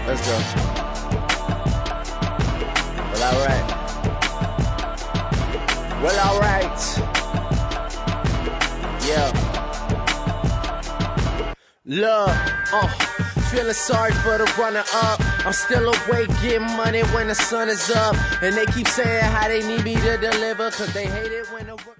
Let's go. Well, alright. Well, alright. Yeah. Love, feeling sorry for the runner-up. I'm still awake getting money when the sun is up. And they keep saying how they need me to deliver, cause they hate it when the